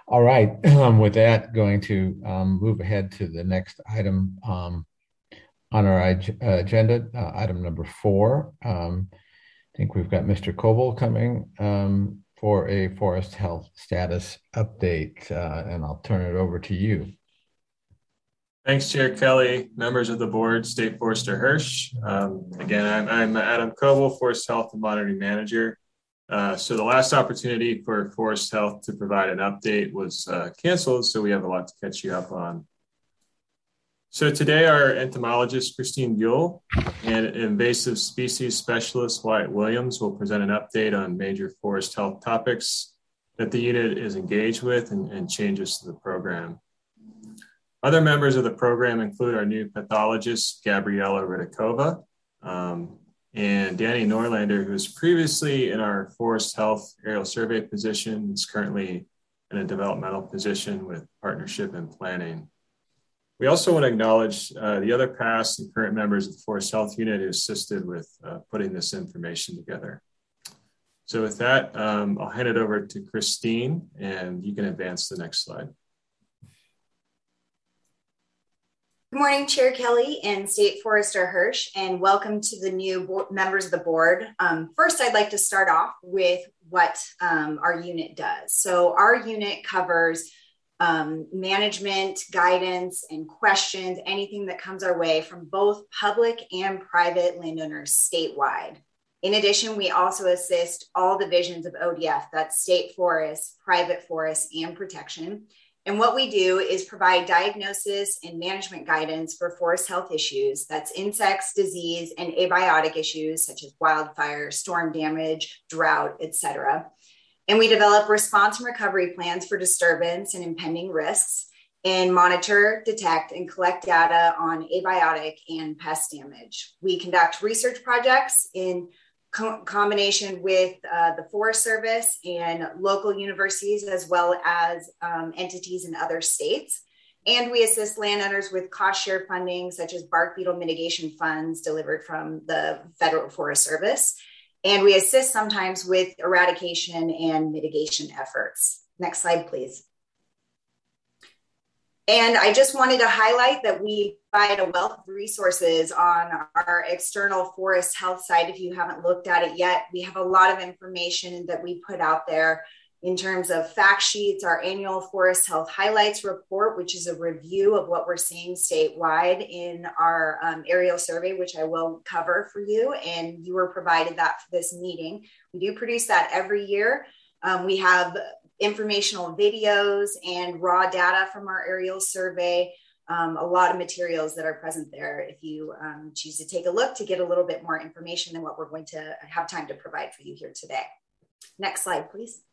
All right. With that, going to move ahead to the next item on our agenda, item number four. I think we've got Mr. Coble coming for a forest health status update, and I'll turn it over to you. Thanks, Chair Kelly, members of the board, State Forester Hirsch. Again, I'm Adam Coble, Forest Health and Monitoring Manager. So the last opportunity for Forest Health to provide an update was canceled, so we have a lot to catch you up on. So today our entomologist, Christine Buell, and invasive species specialist, Wyatt Williams, will present an update on major forest health topics that the unit is engaged with and changes to the program. Other members of the program include our new pathologist, Gabriela Ridikova, and Danny Norlander, who was previously in our forest health aerial survey position, is currently in a developmental position with partnership and planning. We also want to acknowledge the other past and current members of the Forest Health Unit who assisted with putting this information together. So with that, I'll hand it over to Christine, and you can advance the next slide. Good morning, Chair Kelly and State Forester Hirsch, and welcome to the new members of the board. First, I'd like to start off with what our unit does. So our unit covers management, guidance, and questions, anything that comes our way from both public and private landowners statewide. In addition, we also assist all divisions of ODF, that's state forests, private forests, and protection. And what we do is provide diagnosis and management guidance for forest health issues, that's insects, disease, and abiotic issues such as wildfire, storm damage, drought, etc. And we develop response and recovery plans for disturbance and impending risks, and monitor, detect, and collect data on abiotic and pest damage. We conduct research projects in combination with the Forest Service and local universities, as well as entities in other states. And we assist landowners with cost share funding, such as bark beetle mitigation funds delivered from the Federal Forest Service. And we assist sometimes with eradication and mitigation efforts. Next slide, please. And I just wanted to highlight that we provide a wealth of resources on our external forest health site. If you haven't looked at it yet, we have a lot of information that we put out there in terms of fact sheets, our annual forest health highlights report, which is a review of what we're seeing statewide in our aerial survey, which I will cover for you. And you were provided that for this meeting. We do produce that every year. We have informational videos and raw data from our aerial survey, a lot of materials that are present there if you choose to take a look to get a little bit more information than what we're going to have time to provide for you here today. Next slide, please.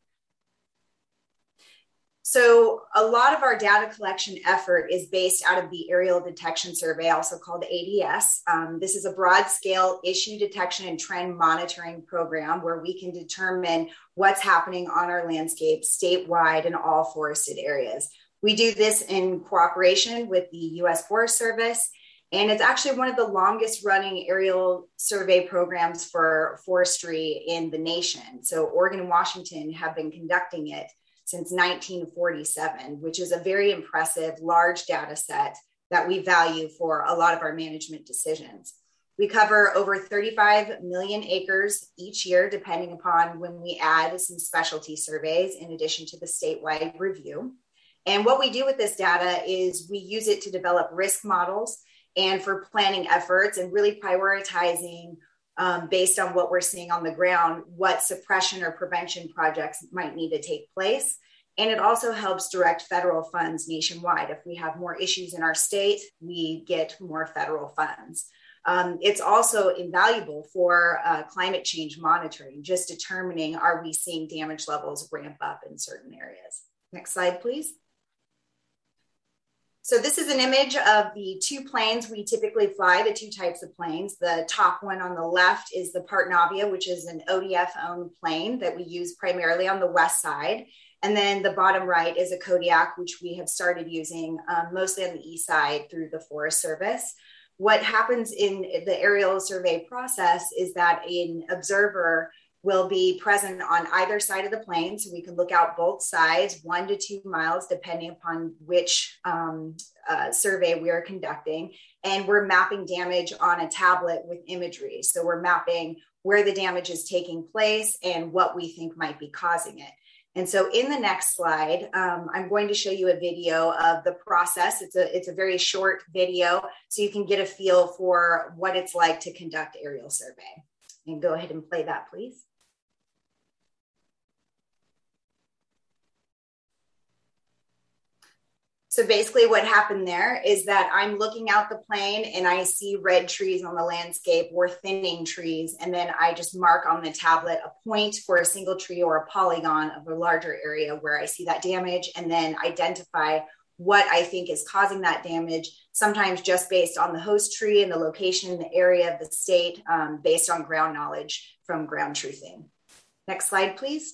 So a lot of our data collection effort is based out of the Aerial Detection Survey, also called ADS. This is a broad scale issue detection and trend monitoring program where we can determine what's happening on our landscape statewide in all forested areas. We do this in cooperation with the U.S. Forest Service, and it's actually one of the longest running aerial survey programs for forestry in the nation. So Oregon and Washington have been conducting it since 1947, which is a very impressive large data set that we value for a lot of our management decisions. We cover over 35 million acres each year, depending upon when we add some specialty surveys in addition to the statewide review. And what we do with this data is we use it to develop risk models and for planning efforts and really prioritizing based on what we're seeing on the ground, what suppression or prevention projects might need to take place. And it also helps direct federal funds nationwide. If we have more issues in our state, we get more federal funds. It's also invaluable for climate change monitoring, just determining, are we seeing damage levels ramp up in certain areas? Next slide, please. So this is an image of the two planes we typically fly, the two types of planes. The top one on the left is the Part Navia, which is an ODF-owned plane that we use primarily on the west side. And then the bottom right is a Kodiak, which we have started using mostly on the east side through the Forest Service. What happens in the aerial survey process is that an observer will be present on either side of the plane. So we can look out both sides, 1 to 2 miles, depending upon which survey we are conducting. And we're mapping damage on a tablet with imagery. So we're mapping where the damage is taking place and what we think might be causing it. And so in the next slide, I'm going to show you a video of the process. It's a very short video, so you can get a feel for what it's like to conduct aerial survey. And go ahead and play that, please. So basically what happened there is that I'm looking out the plane and I see red trees on the landscape or thinning trees. And then I just mark on the tablet a point for a single tree or a polygon of a larger area where I see that damage, and then identify what I think is causing that damage, sometimes just based on the host tree and the location in the area of the state, based on ground knowledge from ground truthing. Next slide, please.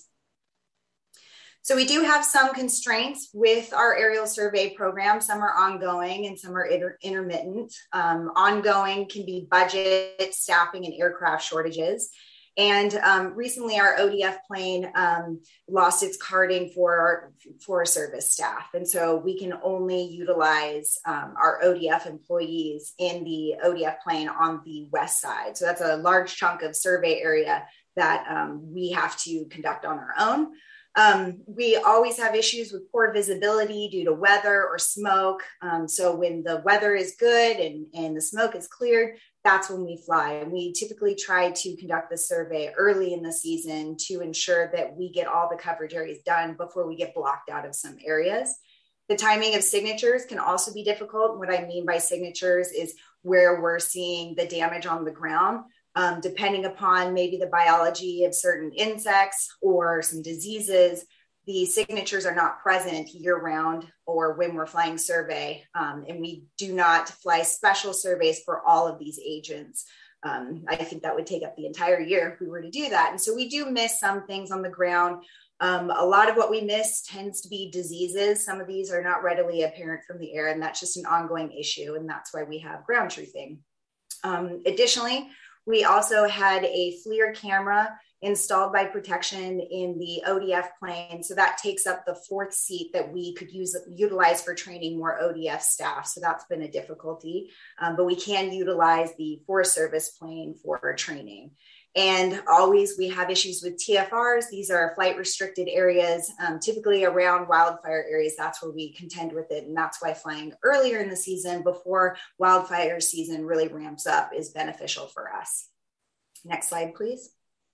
So we do have some constraints with our aerial survey program. Some are ongoing and some are intermittent. Ongoing can be budget, staffing, and aircraft shortages. And recently our ODF plane lost its carding for service staff. And so we can only utilize our ODF employees in the ODF plane on the west side. So that's a large chunk of survey area that we have to conduct on our own. We always have issues with poor visibility due to weather or smoke. So when the weather is good and the smoke is cleared, that's when we fly. And we typically try to conduct the survey early in the season to ensure that we get all the coverage areas done before we get blocked out of some areas. The timing of signatures can also be difficult. What I mean by signatures is where we're seeing the damage on the ground. Depending upon maybe the biology of certain insects or some diseases, the signatures are not present year round or when we're flying survey. And we do not fly special surveys for all of these agents. I think that would take up the entire year if we were to do that. And so we do miss some things on the ground. A lot of what we miss tends to be diseases. Some of these are not readily apparent from the air, and that's just an ongoing issue. And that's why we have ground truthing. Additionally, we also had a FLIR camera installed by Protection in the ODF plane. So that takes up the 4th seat that we could utilize for training more ODF staff. So that's been a difficulty, but we can utilize the Forest Service plane for training. And always we have issues with TFRs. These are flight restricted areas, typically around wildfire areas. That's where we contend with it. And that's why flying earlier in the season before wildfire season really ramps up is beneficial for us. Next slide, please.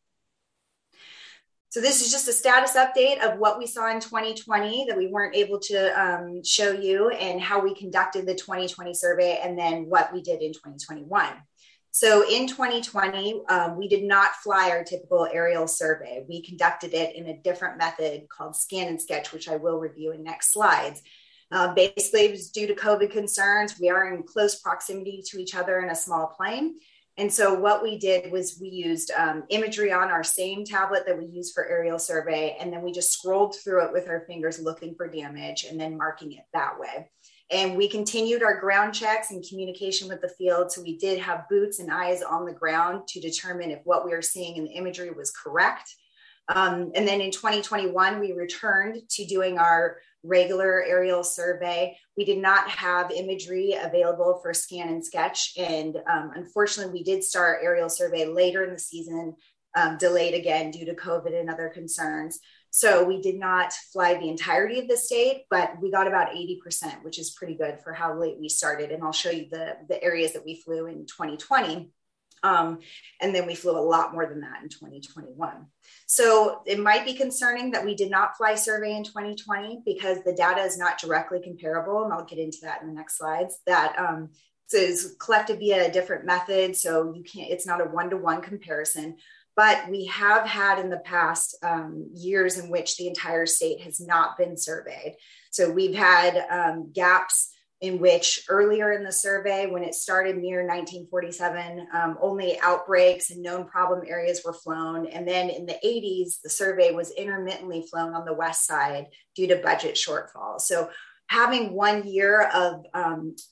So this is just a status update of what we saw in 2020 that we weren't able to show you, and how we conducted the 2020 survey, and then what we did in 2021. So in 2020, we did not fly our typical aerial survey. We conducted it in a different method called Scan and Sketch, which I will review in next slides. Basically, it was due to COVID concerns. We are in close proximity to each other in a small plane. And so what we did was we used imagery on our same tablet that we use for aerial survey. And then we just scrolled through it with our fingers looking for damage and then marking it that way. And we continued our ground checks and communication with the field. So we did have boots and eyes on the ground to determine if what we were seeing in the imagery was correct. And then in 2021, we returned to doing our regular aerial survey. We did not have imagery available for Scan and Sketch. And unfortunately, we did start aerial survey later in the season, delayed again due to COVID and other concerns. So we did not fly the entirety of the state, but we got about 80%, which is pretty good for how late we started. And I'll show you the areas that we flew in 2020. And then we flew a lot more than that in 2021. So it might be concerning that we did not fly survey in 2020 because the data is not directly comparable. And I'll get into that in the next slides. That is collected via a different method. So it's not a one-to-one comparison. But we have had in the past years in which the entire state has not been surveyed. So we've had gaps in which earlier in the survey, when it started near 1947, only outbreaks and known problem areas were flown. And then in the 80s, the survey was intermittently flown on the west side due to budget shortfalls. So having 1 year of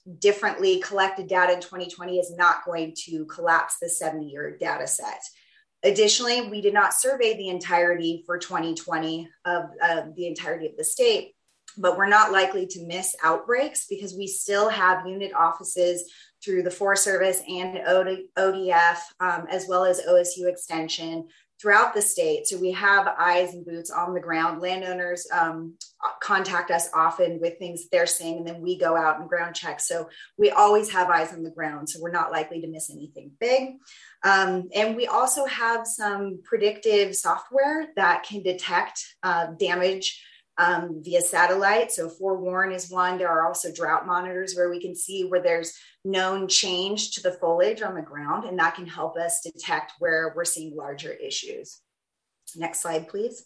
differently collected data in 2020 is not going to collapse the 70-year data set. Additionally, we did not survey the entirety for 2020 of the entirety of the state, but we're not likely to miss outbreaks because we still have unit offices through the Forest Service and ODF, as well as OSU Extension throughout the state. So we have eyes and boots on the ground. Landowners contact us often with things they're seeing, and then we go out and ground check. So we always have eyes on the ground. So we're not likely to miss anything big. And we also have some predictive software that can detect damage via satellite. So Forewarn is one. There are also drought monitors where we can see where there's known change to the foliage on the ground, and that can help us detect where we're seeing larger issues. Next slide, please.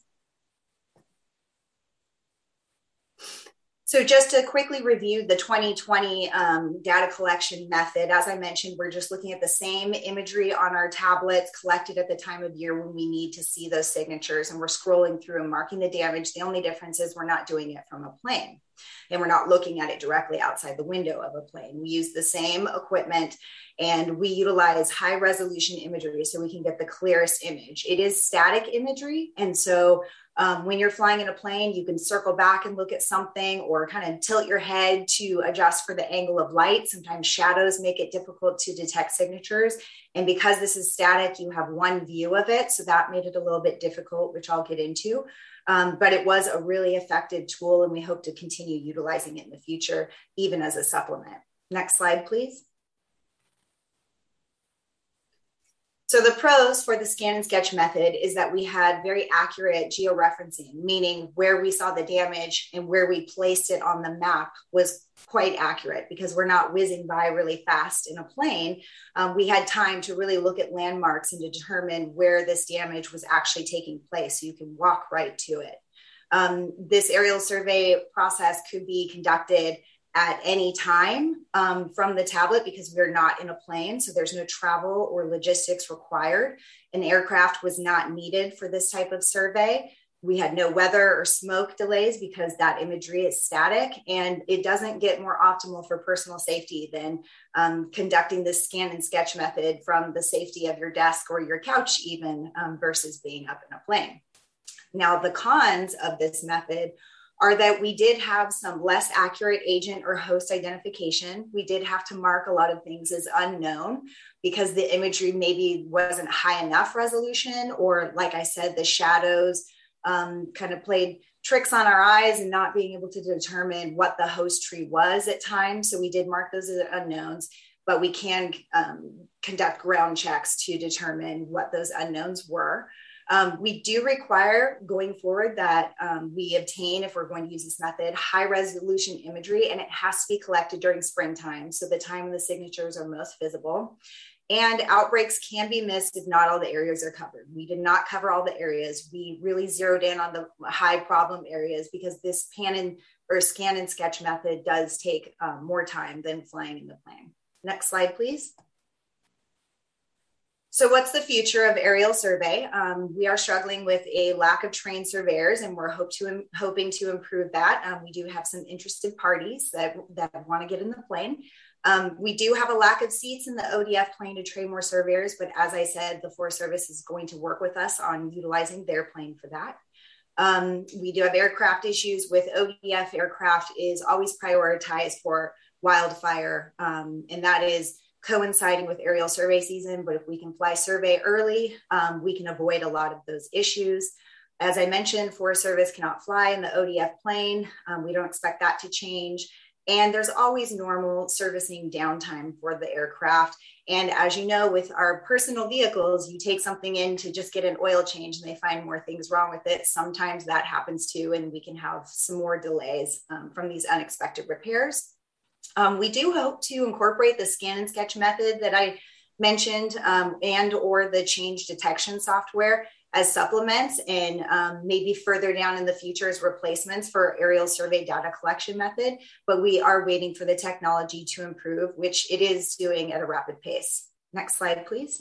So just to quickly review the 2020 data collection method, as I mentioned, we're just looking at the same imagery on our tablets collected at the time of year when we need to see those signatures, and we're scrolling through and marking the damage. The only difference is we're not doing it from a plane, and we're not looking at it directly outside the window of a plane. We use the same equipment, and we utilize high resolution imagery so we can get the clearest image. It is static imagery, and so when you're flying in a plane, you can circle back and look at something or kind of tilt your head to adjust for the angle of light. Sometimes shadows make it difficult to detect signatures. And because this is static, you have one view of it. So that made it a little bit difficult, which I'll get into. But it was a really effective tool, and we hope to continue utilizing it in the future, even as a supplement. Next slide, please. So the pros for the scan and sketch method is that we had very accurate georeferencing, meaning where we saw the damage and where we placed it on the map was quite accurate because we're not whizzing by really fast in a plane. We had time to really look at landmarks and to determine where this damage was actually taking place, so you can walk right to it. This aerial survey process could be conducted at any time from the tablet because we're not in a plane. So there's no travel or logistics required. An aircraft was not needed for this type of survey. We had no weather or smoke delays because that imagery is static, and it doesn't get more optimal for personal safety than conducting this scan and sketch method from the safety of your desk or your couch even versus being up in a plane. Now, the cons of this method are that we did have some less accurate agent or host identification. We did have to mark a lot of things as unknown because the imagery maybe wasn't high enough resolution, or like I said, the shadows kind of played tricks on our eyes and not being able to determine what the host tree was at times. So we did mark those as unknowns, but we can conduct ground checks to determine what those unknowns were. We do require going forward that we obtain, if we're going to use this method, high resolution imagery, and it has to be collected during springtime. So the time the signatures are most visible. And outbreaks can be missed if not all the areas are covered. We did not cover all the areas. We really zeroed in on the high problem areas because this scan and sketch method does take more time than flying in the plane. Next slide, please. So what's the future of aerial survey? We are struggling with a lack of trained surveyors, and we're hoping to improve that. We do have some interested parties that want to get in the plane. We do have a lack of seats in the ODF plane to train more surveyors, but as I said, the Forest Service is going to work with us on utilizing their plane for that. We do have aircraft issues with ODF. Aircraft is always prioritized for wildfire, and that is coinciding with aerial survey season. But if we can fly survey early, we can avoid a lot of those issues. As I mentioned, Forest Service cannot fly in the ODF plane. We don't expect that to change. And there's always normal servicing downtime for the aircraft. And as you know, with our personal vehicles, you take something in to just get an oil change and they find more things wrong with it. Sometimes that happens too, and we can have some more delays from these unexpected repairs. We do hope to incorporate the scan and sketch method that I mentioned and or the change detection software as supplements and maybe further down in the future as replacements for aerial survey data collection method. But we are waiting for the technology to improve, which it is doing at a rapid pace. Next slide, please.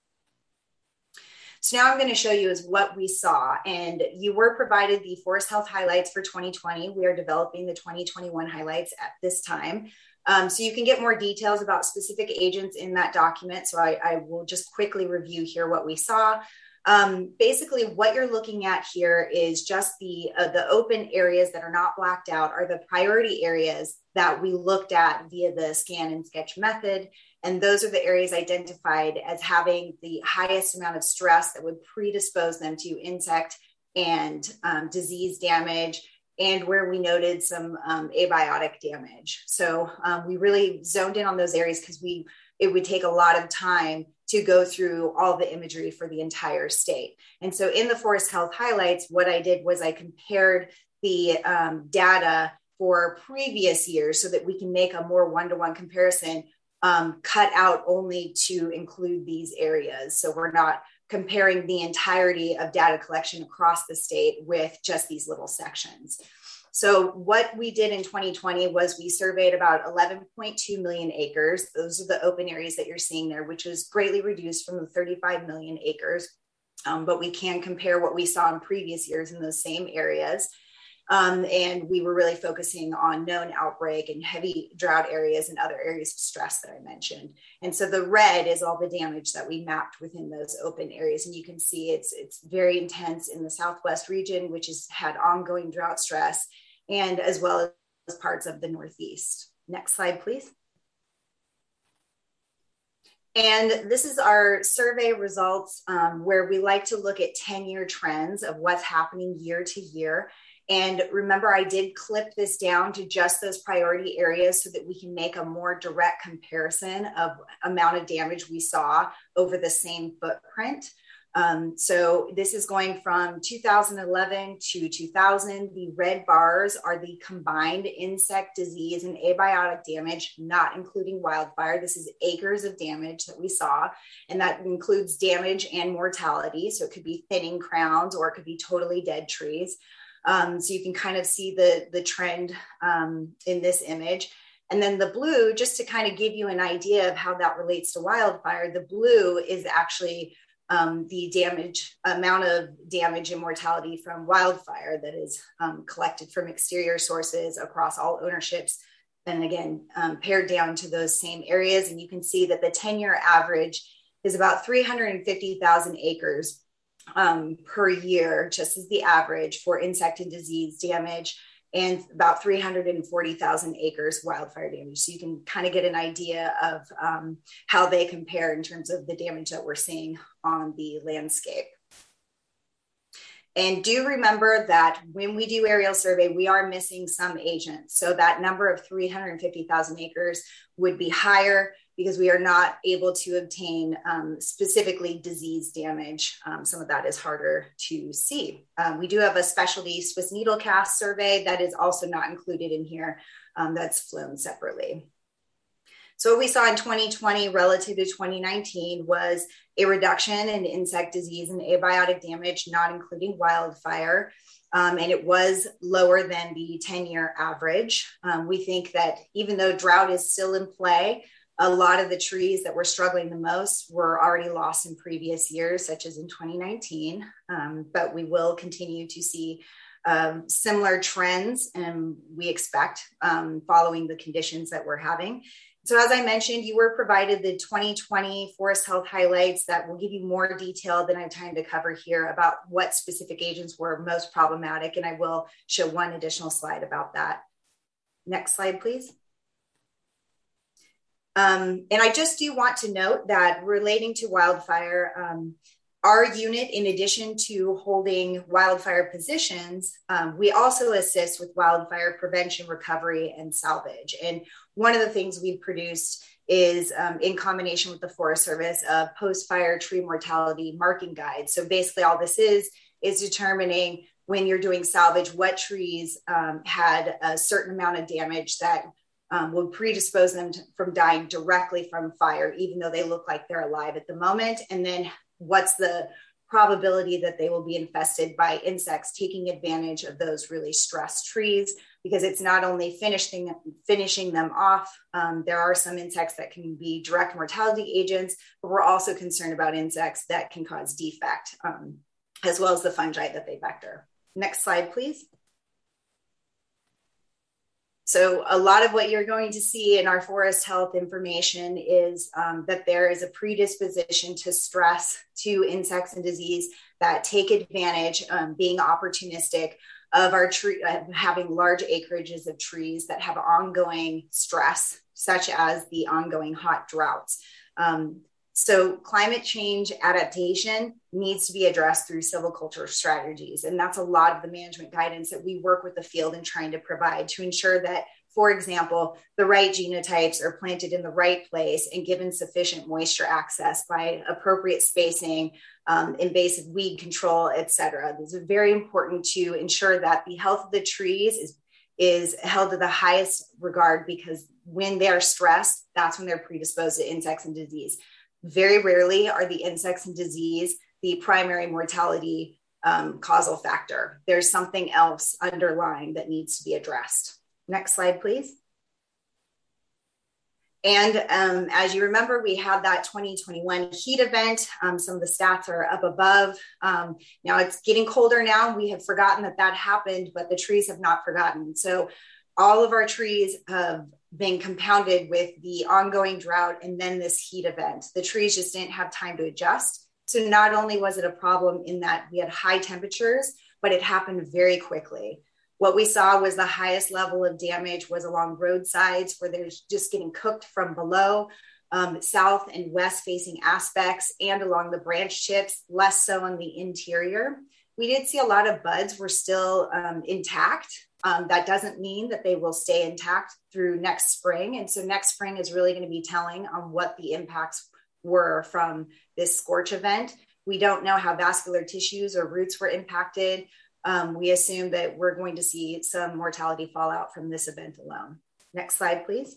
So now I'm going to show you is what we saw, and you were provided the forest health highlights for 2020. We are developing the 2021 highlights at this time. So you can get more details about specific agents in that document. So I will just quickly review here what we saw. Basically, what you're looking at here is just the open areas that are not blacked out are the priority areas that we looked at via the scan and sketch method. And those are the areas identified as having the highest amount of stress that would predispose them to insect and disease damage, and where we noted some abiotic damage. So we really zoned in on those areas because it would take a lot of time to go through all the imagery for the entire state. And so in the Forest Health highlights, what I did was I compared the data for previous years so that we can make a more one-to-one comparison, cut out only to include these areas. So we're not comparing the entirety of data collection across the state with just these little sections. So what we did in 2020 was we surveyed about 11.2 million acres. Those are the open areas that you're seeing there, which is greatly reduced from the 35 million acres. But we can compare what we saw in previous years in those same areas. And we were really focusing on known outbreak and heavy drought areas and other areas of stress that I mentioned. And so the red is all the damage that we mapped within those open areas. And you can see it's very intense in the Southwest region, which has had ongoing drought stress, and as well as parts of the Northeast. Next slide, please. And this is our survey results where we like to look at 10-year trends of what's happening year to year. And remember, I did clip this down to just those priority areas so that we can make a more direct comparison of amount of damage we saw over the same footprint. So this is going from 2011 to 2000. The red bars are the combined insect disease and abiotic damage, not including wildfire. This is acres of damage that we saw, and that includes damage and mortality. So it could be thinning crowns or it could be totally dead trees. So you can kind of see the trend in this image. And then the blue, just to kind of give you an idea of how that relates to wildfire, the blue is actually the amount of damage and mortality from wildfire that is collected from exterior sources across all ownerships. And again, pared down to those same areas. And you can see that the 10-year average is about 350,000 acres per year, just as the average for insect and disease damage, and about 340,000 acres wildfire damage. So you can kind of get an idea of how they compare in terms of the damage that we're seeing on the landscape. And do remember that when we do aerial survey, we are missing some agents. So that number of 350,000 acres would be higher because we are not able to obtain specifically disease damage. Some of that is harder to see. We do have a specialty Swiss needle cast survey that is also not included in here. That's flown separately. So what we saw in 2020 relative to 2019 was a reduction in insect disease and abiotic damage, not including wildfire. And it was lower than the 10-year average. We think that even though drought is still in play, a lot of the trees that were struggling the most were already lost in previous years, such as in 2019. But we will continue to see similar trends, and we expect following the conditions that we're having. So as I mentioned, you were provided the 2020 Forest Health highlights that will give you more detail than I have time to cover here about what specific agents were most problematic. And I will show one additional slide about that. Next slide, please. And I just do want to note that relating to wildfire, our unit, in addition to holding wildfire positions, we also assist with wildfire prevention, recovery, and salvage. And one of the things we've produced is, in combination with the Forest Service, a post-fire tree mortality marking guide. So basically all this is determining when you're doing salvage, what trees had a certain amount of damage that would predispose them from dying directly from fire, even though they look like they're alive at the moment. And then what's the probability that they will be infested by insects taking advantage of those really stressed trees, because it's not only finishing them off. There are some insects that can be direct mortality agents, but we're also concerned about insects that can cause defect, as well as the fungi that they vector. Next slide, please. So a lot of what you're going to see in our forest health information is that there is a predisposition to stress, to insects and disease that take advantage, being opportunistic of our tree, having large acreages of trees that have ongoing stress, such as the ongoing hot droughts. So climate change adaptation needs to be addressed through silviculture strategies. And that's a lot of the management guidance that we work with the field in trying to provide to ensure that, for example, the right genotypes are planted in the right place and given sufficient moisture access by appropriate spacing, invasive weed control, et cetera. This is very important to ensure that the health of the trees is held to the highest regard, because when they are stressed, that's when they're predisposed to insects and disease. Very rarely are the insects and disease the primary mortality causal factor. There's something else underlying that needs to be addressed. Next slide, please. And as you remember, we had that 2021 heat event. Some of the stats are up above. Now it's getting colder now. We have forgotten that happened, but the trees have not forgotten. So all of our trees have been compounded with the ongoing drought and then this heat event. The trees just didn't have time to adjust. So not only was it a problem in that we had high temperatures, but it happened very quickly. What we saw was the highest level of damage was along roadsides where they're just getting cooked from below, south and west facing aspects, and along the branch tips, less so on the interior. We did see a lot of buds were still intact. That doesn't mean that they will stay intact through next spring. And so next spring is really going to be telling on what the impacts were from this scorch event. We don't know how vascular tissues or roots were impacted. We assume that we're going to see some mortality fallout from this event alone. Next slide, please.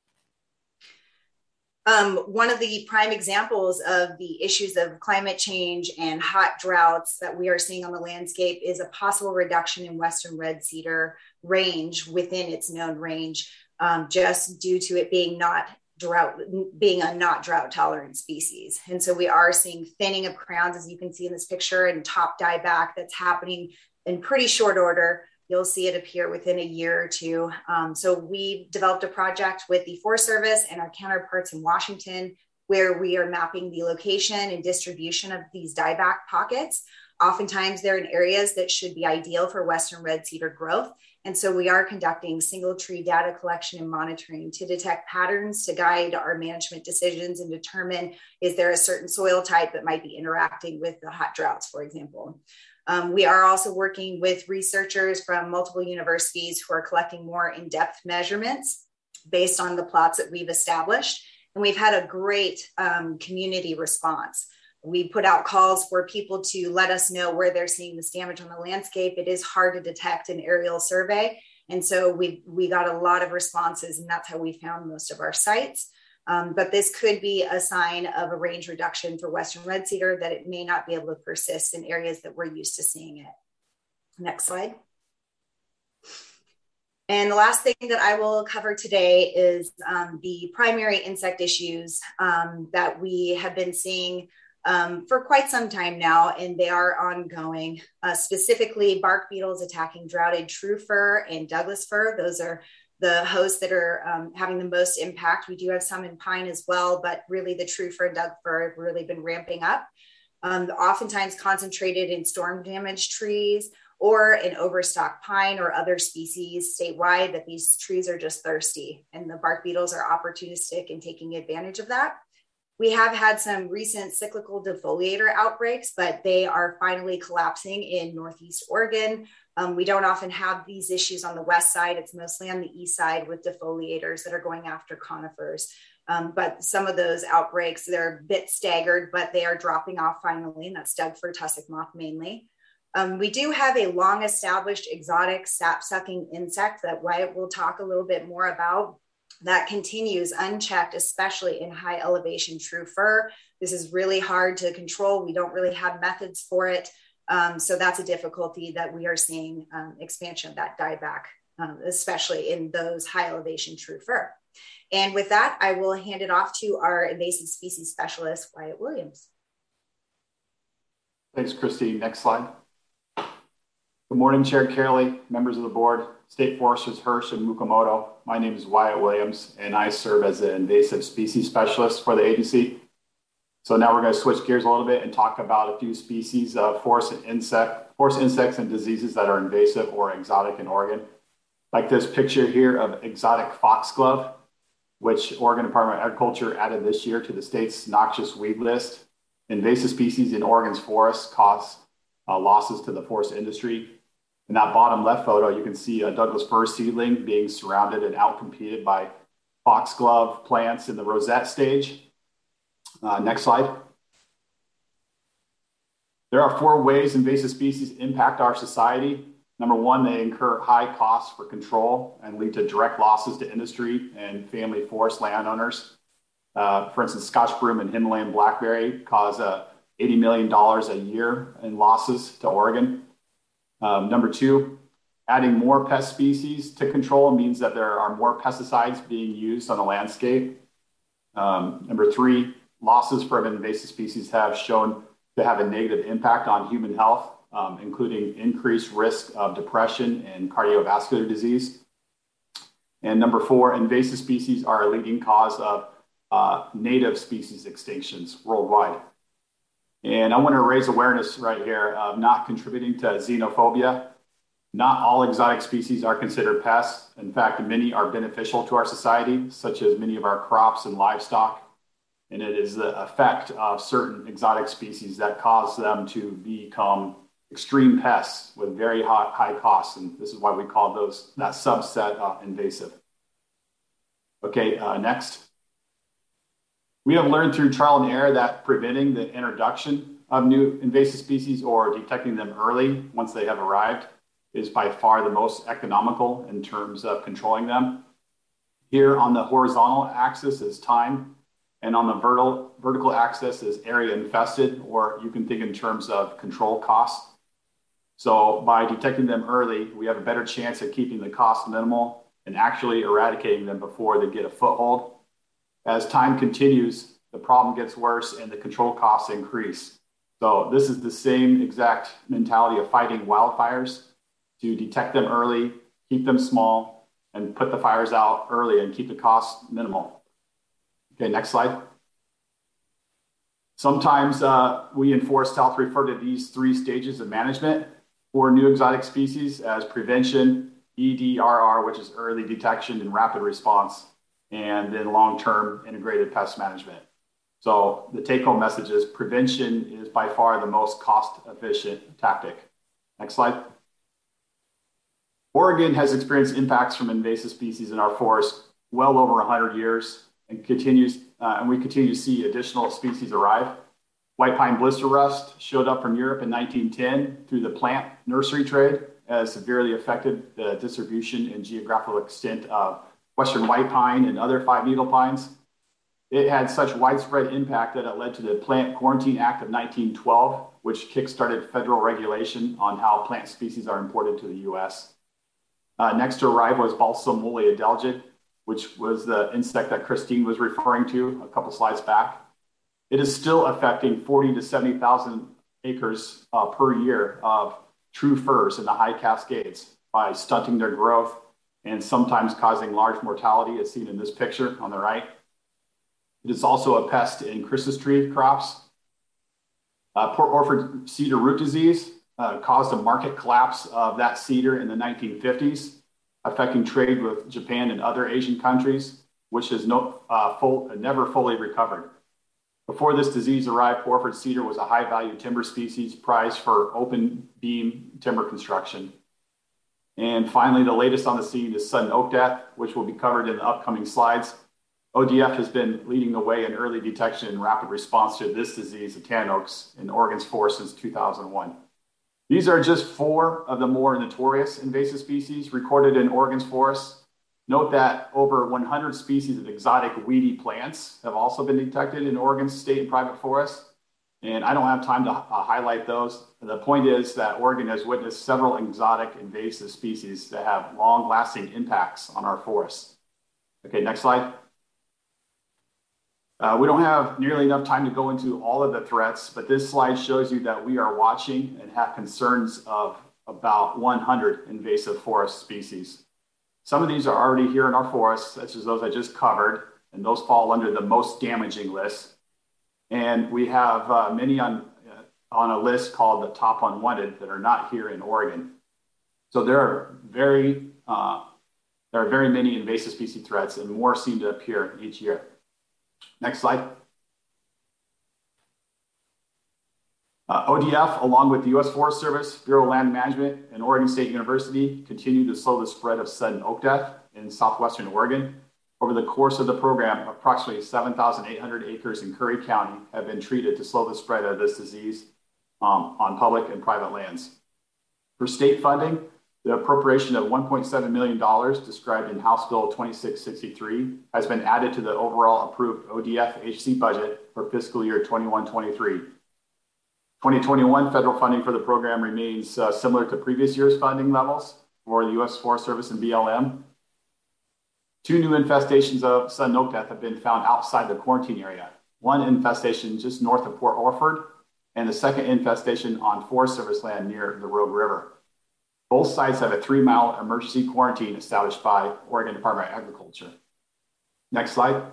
One of the prime examples of the issues of climate change and hot droughts that we are seeing on the landscape is a possible reduction in Western red cedar range within its known range, just due to it being a not drought tolerant species. And so we are seeing thinning of crowns, as you can see in this picture, and top dieback that's happening in pretty short order. You'll see it appear within a year or two. So we developed a project with the Forest Service and our counterparts in Washington, where we are mapping the location and distribution of these dieback pockets. Oftentimes they're in areas that should be ideal for Western red cedar growth. And so we are conducting single tree data collection and monitoring to detect patterns, to guide our management decisions and determine, is there a certain soil type that might be interacting with the hot droughts, for example. We are also working with researchers from multiple universities who are collecting more in-depth measurements based on the plots that we've established. And we've had a great community response. We put out calls for people to let us know where they're seeing this damage on the landscape. It is hard to detect an aerial survey. And so we got a lot of responses, and that's how we found most of our sites. But this could be a sign of a range reduction for Western red cedar, that it may not be able to persist in areas that we're used to seeing it. Next slide. And the last thing that I will cover today is the primary insect issues that we have been seeing for quite some time now, and they are ongoing. Specifically, bark beetles attacking droughted true fir and Douglas fir. Those are the hosts that are having the most impact. We do have some in pine as well, but really the true fir and Doug fir have really been ramping up. Oftentimes concentrated in storm damaged trees or in overstock pine or other species statewide, that these trees are just thirsty, and the bark beetles are opportunistic in taking advantage of that. We have had some recent cyclical defoliator outbreaks, but they are finally collapsing in Northeast Oregon. We don't often have these issues on the west side. It's mostly on the east side with defoliators that are going after conifers. But some of those outbreaks, they're a bit staggered, but they are dropping off finally, and that's Doug fir, tussock moth mainly. We do have a long established exotic sap-sucking insect that Wyatt will talk a little bit more about, that continues unchecked, especially in high elevation true fir. This is really hard to control. We don't really have methods for it. So that's a difficulty that we are seeing, expansion of that dieback, especially in those high elevation true fir. And with that, I will hand it off to our invasive species specialist, Wyatt Williams. Thanks, Christy. Next slide. Good morning, Chair Kelly, members of the board, State Foresters Hirsch and Mukomoto. My name is Wyatt Williams, and I serve as an invasive species specialist for the agency. So now we're going to switch gears a little bit and talk about a few species of forest insects and diseases that are invasive or exotic in Oregon. Like this picture here of exotic foxglove, which Oregon Department of Agriculture added this year to the state's noxious weed list. Invasive species in Oregon's forests cause losses to the forest industry. In that bottom left photo, you can see a Douglas fir seedling being surrounded and outcompeted by foxglove plants in the rosette stage. Next slide. There are 4 ways invasive species impact our society. Number 1, they incur high costs for control and lead to direct losses to industry and family forest landowners. For instance, Scotch broom and Himalayan blackberry cause $80 million a year in losses to Oregon. Number 2, adding more pest species to control means that there are more pesticides being used on the landscape. Number 3, losses from invasive species have shown to have a negative impact on human health, including increased risk of depression and cardiovascular disease. And number 4, invasive species are a leading cause of native species extinctions worldwide. And I want to raise awareness right here of not contributing to xenophobia. Not all exotic species are considered pests. In fact, many are beneficial to our society, such as many of our crops and livestock. And it is the effect of certain exotic species that cause them to become extreme pests with very high costs. And this is why we call that subset invasive. Okay, next. We have learned through trial and error that preventing the introduction of new invasive species or detecting them early once they have arrived is by far the most economical in terms of controlling them. Here on the horizontal axis is time, and on the vertical axis is area infested, or you can think in terms of control costs. So by detecting them early, we have a better chance at keeping the cost minimal and actually eradicating them before they get a foothold. As time continues, the problem gets worse and the control costs increase. So this is the same exact mentality of fighting wildfires: to detect them early, keep them small, and put the fires out early and keep the costs minimal. Okay, next slide. Sometimes we in Forest Health refer to these 3 stages of management for new exotic species as prevention, EDRR, which is early detection and rapid response, and then long-term integrated pest management. So the take-home message is prevention is by far the most cost-efficient tactic. Next slide. Oregon has experienced impacts from invasive species in our forest well over 100 years and we continue to see additional species arrive. White pine blister rust showed up from Europe in 1910 through the plant nursery trade, as severely affected the distribution and geographical extent of Western white pine and other 5-needle pines. It had such widespread impact that it led to the Plant Quarantine Act of 1912, which kickstarted federal regulation on how plant species are imported to the U.S. Next to arrive was Balsam woolly adelgid, which was the insect that Christine was referring to a couple slides back. It is still affecting 40 to 70,000 acres per year of true firs in the high Cascades by stunting their growth and sometimes causing large mortality, as seen in this picture on the right. It is also a pest in Christmas tree crops. Port Orford cedar root disease caused a market collapse of that cedar in the 1950s, affecting trade with Japan and other Asian countries, which has never fully recovered. Before this disease arrived, Port Orford cedar was a high-value timber species prized for open beam timber construction. And finally, the latest on the scene is sudden oak death, which will be covered in the upcoming slides. ODF has been leading the way in early detection and rapid response to this disease of tan oaks in Oregon's forest since 2001. These are just 4 of the more notorious invasive species recorded in Oregon's forests. Note that over 100 species of exotic weedy plants have also been detected in Oregon's state and private forests. And I don't have time to highlight those. The point is that Oregon has witnessed several exotic invasive species that have long-lasting impacts on our forests. Okay, next slide. We don't have nearly enough time to go into all of the threats, but this slide shows you that we are watching and have concerns of about 100 invasive forest species. Some of these are already here in our forests, such as those I just covered, and those fall under the most damaging list. And we have many on a list called the top unwanted that are not here in Oregon. So there are very many invasive species threats, and more seem to appear each year. Next slide. ODF, along with the U.S. Forest Service, Bureau of Land Management, and Oregon State University, continue to slow the spread of sudden oak death in southwestern Oregon. Over the course of the program, approximately 7,800 acres in Curry County have been treated to slow the spread of this disease on public and private lands. For state funding, the appropriation of $1.7 million described in House Bill 2663 has been added to the overall approved ODF HC budget for fiscal year 21-23. 2021 federal funding for the program remains similar to previous year's funding levels for the U.S. Forest Service and BLM. 2 new infestations of sudden oak death have been found outside the quarantine area. One infestation just north of Port Orford, and the second infestation on Forest Service land near the Rogue River. Both sites have a 3-mile emergency quarantine established by Oregon Department of Agriculture. Next slide.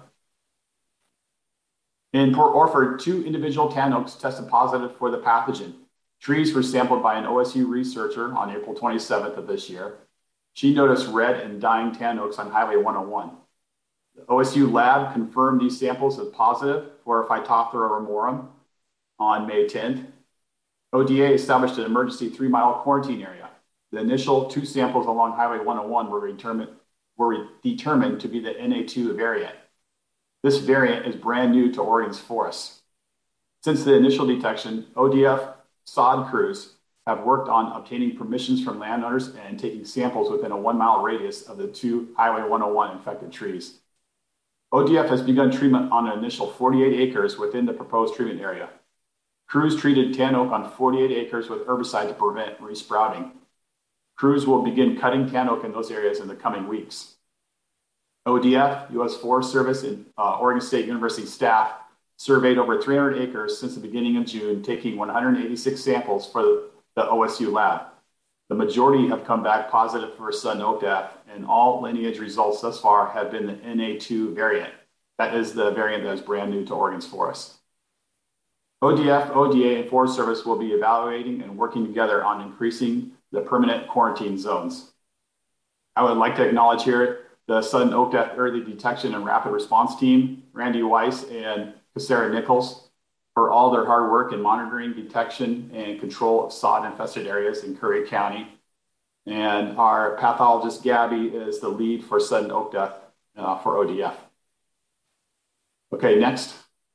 In Port Orford, 2 individual tan oaks tested positive for the pathogen. Trees were sampled by an OSU researcher on April 27th of this year. She noticed red and dying tan oaks on Highway 101. The OSU lab confirmed these samples as positive for Phytophthora ramorum on May 10th. ODA established an emergency 3-mile quarantine area. The initial 2 samples along Highway 101 were determined to be the NA2 variant. This variant is brand new to Oregon's forests. Since the initial detection, ODF sod crews have worked on obtaining permissions from landowners and taking samples within a 1-mile radius of the 2 Highway 101 infected trees. ODF has begun treatment on an initial 48 acres within the proposed treatment area. Crews treated tan oak on 48 acres with herbicide to prevent resprouting. Crews will begin cutting tan oak in those areas in the coming weeks. ODF, U.S. Forest Service, and Oregon State University staff surveyed over 300 acres since the beginning of June, taking 186 samples for the OSU lab. The majority have come back positive for sudden oak death, and all lineage results thus far have been the NA2 variant. That is the variant that is brand new to Oregon's forests. ODF, ODA, and Forest Service will be evaluating and working together on increasing the permanent quarantine zones. I would like to acknowledge here the Sudden Oak Death Early Detection and Rapid Response Team, Randy Weiss and Cassara Nichols, for all their hard work in monitoring, detection, and control of sod-infested areas in Curry County. And our pathologist, Gabby, is the lead for sudden oak death for ODF. Okay, next.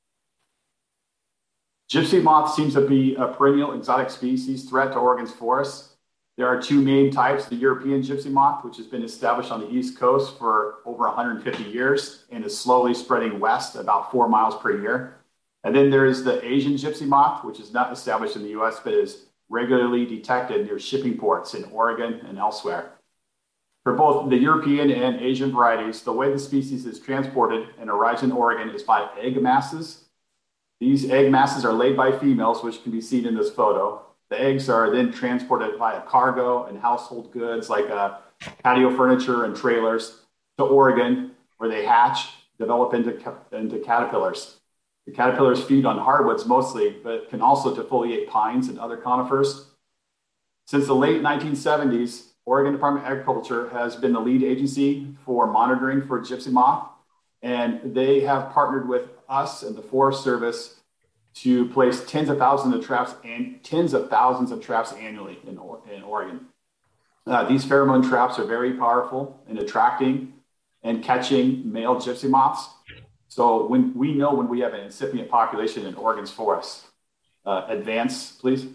Gypsy moth seems to be a perennial exotic species threat to Oregon's forests. There are 2 main types, the European gypsy moth, which has been established on the East Coast for over 150 years and is slowly spreading west about 4 miles per year. And then there is the Asian gypsy moth, which is not established in the U.S., but is regularly detected near shipping ports in Oregon and elsewhere. For both the European and Asian varieties, the way the species is transported and arrives in Oregon is by egg masses. These egg masses are laid by females, which can be seen in this photo. The eggs are then transported via cargo and household goods like patio furniture and trailers to Oregon, where they hatch, develop into caterpillars. The caterpillars feed on hardwoods mostly, but can also defoliate pines and other conifers. Since the late 1970s, Oregon Department of Agriculture has been the lead agency for monitoring for gypsy moth, and they have partnered with us and the Forest Service to place tens of thousands of traps annually in Oregon. These pheromone traps are very powerful in attracting and catching male gypsy moths. So when we have an incipient population in Oregon's forests. Advance, please.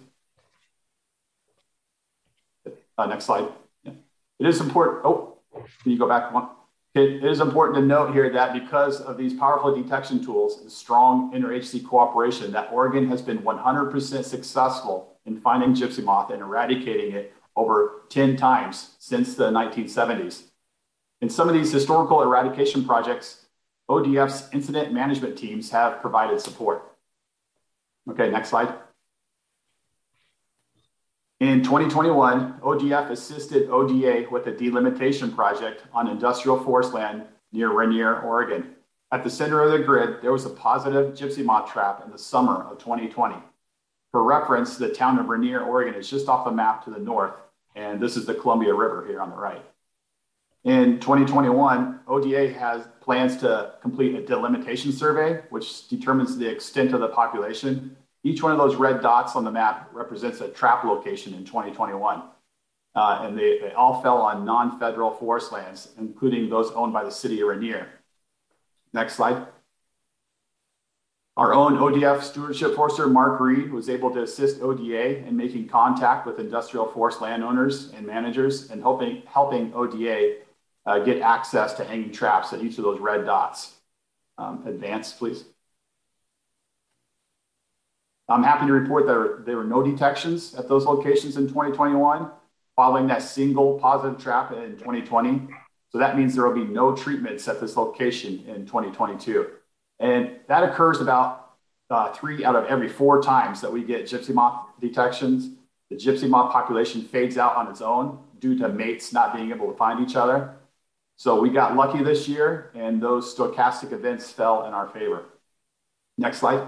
Next slide. Yeah. It is important. Oh, can you go back one? It is important to note here that because of these powerful detection tools and strong interagency cooperation, that Oregon has been 100% successful in finding gypsy moth and eradicating it over 10 times since the 1970s. In some of these historical eradication projects, ODF's incident management teams have provided support. Okay, next slide. In 2021, ODF assisted ODA with a delimitation project on industrial forest land near Rainier, Oregon. At the center of the grid, there was a positive gypsy moth trap in the summer of 2020. For reference, the town of Rainier, Oregon is just off the map to the north, and this is the Columbia River here on the right. In 2021, ODA has plans to complete a delimitation survey, which determines the extent of the population. Each one of those red dots on the map represents a trap location in 2021. And they all fell on non-federal forest lands, including those owned by the city of Rainier. Next slide. Our own ODF stewardship forester, Mark Reed, was able to assist ODA in making contact with industrial forest landowners and managers and helping ODA get access to hanging traps at each of those red dots. Advance, please. I'm happy to report that there were no detections at those locations in 2021, following that single positive trap in 2020. So that means there will be no treatments at this location in 2022. And that occurs about 3 out of every 4 times that we get gypsy moth detections. The gypsy moth population fades out on its own due to mates not being able to find each other. So we got lucky this year, and those stochastic events fell in our favor. Next slide.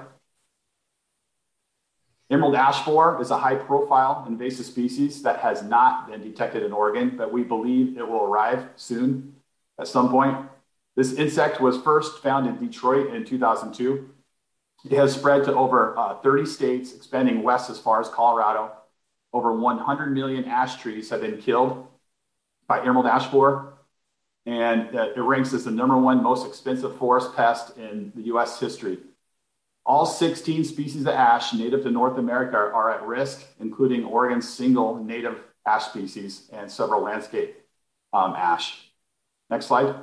Emerald ash borer is a high-profile invasive species that has not been detected in Oregon, but we believe it will arrive soon at some point. This insect was first found in Detroit in 2002. It has spread to over 30 states, expanding west as far as Colorado. Over 100 million ash trees have been killed by emerald ash borer, and it ranks as the #1 most expensive forest pest in the U.S. history. All 16 species of ash native to North America are at risk, including Oregon's single native ash species and several landscape ash. Next slide.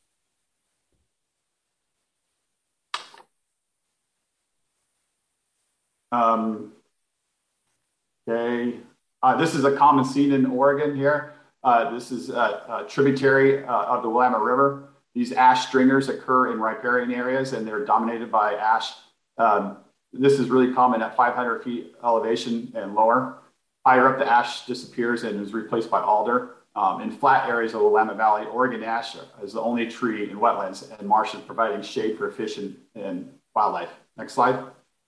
This is a common scene in Oregon here. This is a tributary of the Willamette River. These ash stringers occur in riparian areas, and they're dominated by ash. This is really common at 500 feet elevation and lower. Higher up, the ash disappears and is replaced by alder. In flat areas of the Willamette Valley, Oregon ash is the only tree in wetlands and marshes providing shade for fish and wildlife. Next slide.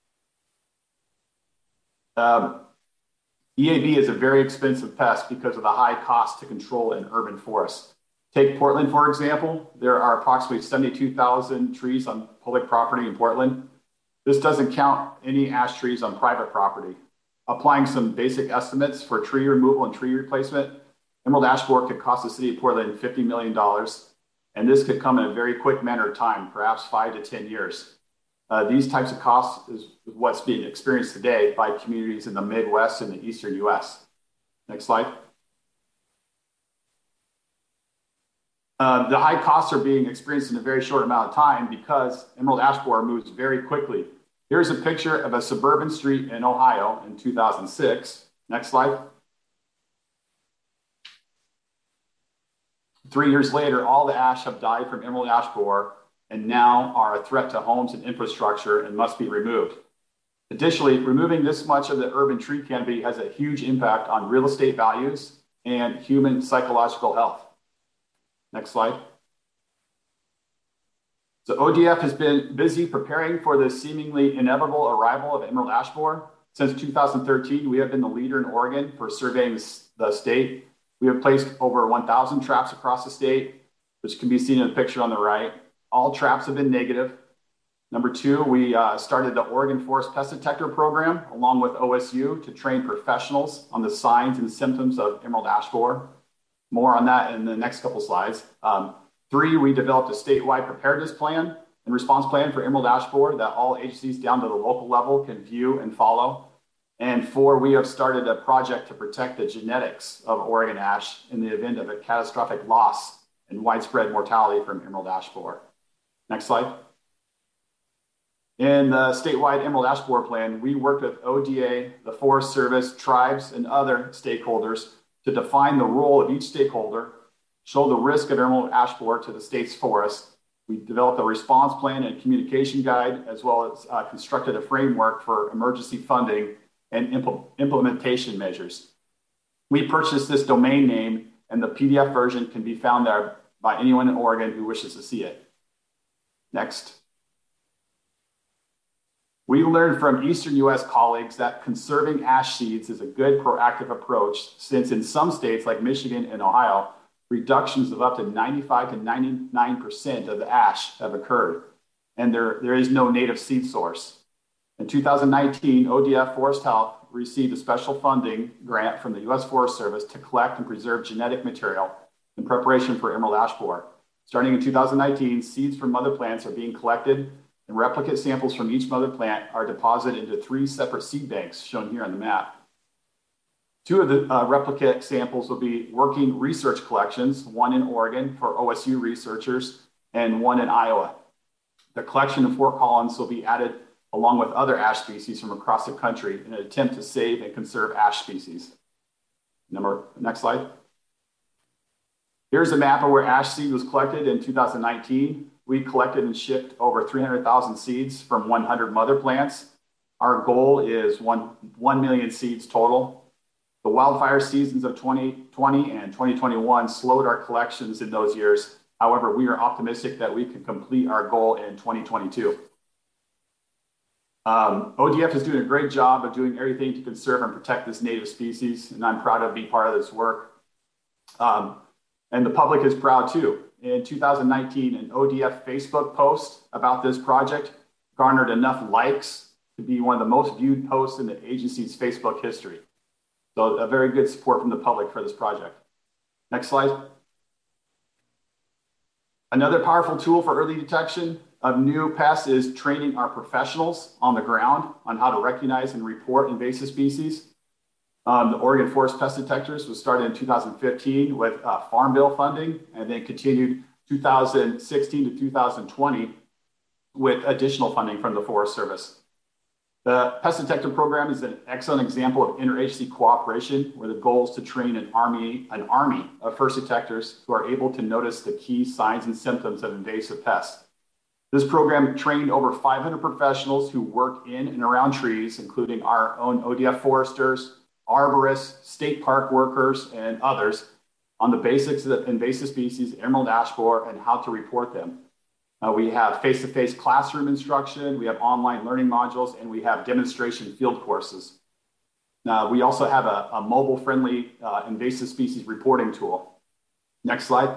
EAB is a very expensive pest because of the high cost to control in urban forests. Take Portland, for example. There are approximately 72,000 trees on public property in Portland. This doesn't count any ash trees on private property. Applying some basic estimates for tree removal and tree replacement, emerald ash borer could cost the city of Portland $50 million. And this could come in a very quick manner of time, perhaps 5 to 10 years. These types of costs is what's being experienced today by communities in the Midwest and the Eastern US. Next slide. The high costs are being experienced in a very short amount of time because emerald ash borer moves very quickly. Here's a picture of a suburban street in Ohio in 2006. Next slide. 3 years later, all the ash have died from emerald ash borer and now are a threat to homes and infrastructure and must be removed. Additionally, removing this much of the urban tree canopy has a huge impact on real estate values and human psychological health. Next slide. So ODF has been busy preparing for the seemingly inevitable arrival of emerald ash borer. Since 2013, we have been the leader in Oregon for surveying the state. We have placed over 1,000 traps across the state, which can be seen in the picture on the right. All traps have been negative. Number 2, we started the Oregon Forest Pest Detector Program along with OSU to train professionals on the signs and symptoms of emerald ash borer. More on that in the next couple slides. 3, we developed a statewide preparedness plan and response plan for emerald ash borer that all agencies down to the local level can view and follow. And 4, we have started a project to protect the genetics of Oregon ash in the event of a catastrophic loss and widespread mortality from emerald ash borer. Next slide. In the statewide emerald ash borer plan, we worked with ODA, the Forest Service, tribes, and other stakeholders to define the role of each stakeholder, show the risk of emerald ash borer to the state's forests. We developed a response plan and communication guide, as well as constructed a framework for emergency funding and implementation measures. We purchased this domain name, and the PDF version can be found there by anyone in Oregon who wishes to see it. Next. We learned from Eastern US colleagues that conserving ash seeds is a good proactive approach, since in some states like Michigan and Ohio, reductions of up to 95 to 99% of the ash have occurred, and there is no native seed source. In 2019, ODF Forest Health received a special funding grant from the U.S. Forest Service to collect and preserve genetic material in preparation for emerald ash borer. Starting in 2019, seeds from mother plants are being collected, and replicate samples from each mother plant are deposited into 3 separate seed banks shown here on the map. 2 of the replicate samples will be working research collections, one in Oregon for OSU researchers and one in Iowa. The collection of Fort Collins will be added along with other ash species from across the country in an attempt to save and conserve ash species. Next slide. Here's a map of where ash seed was collected in 2019. We collected and shipped over 300,000 seeds from 100 mother plants. Our goal is 1 million seeds total. The wildfire seasons of 2020 and 2021 slowed our collections in those years. However, we are optimistic that we can complete our goal in 2022. ODF is doing a great job of doing everything to conserve and protect this native species, and I'm proud to be part of this work. And the public is proud too. In 2019, an ODF Facebook post about this project garnered enough likes to be one of the most viewed posts in the agency's Facebook history. So a very good support from the public for this project. Next slide. Another powerful tool for early detection of new pests is training our professionals on the ground on how to recognize and report invasive species. The Oregon Forest Pest Detectors was started in 2015 with Farm Bill funding, and then continued 2016 to 2020 with additional funding from the Forest Service. The Pest Detector Program is an excellent example of interagency cooperation, where the goal is to train an army of first detectors who are able to notice the key signs and symptoms of invasive pests. This program trained over 500 professionals who work in and around trees, including our own ODF foresters, arborists, state park workers, and others, on the basics of invasive species, emerald ash borer, and how to report them. We have face-to-face classroom instruction, we have online learning modules, and we have demonstration field courses. We also have a mobile-friendly invasive species reporting tool. Next slide.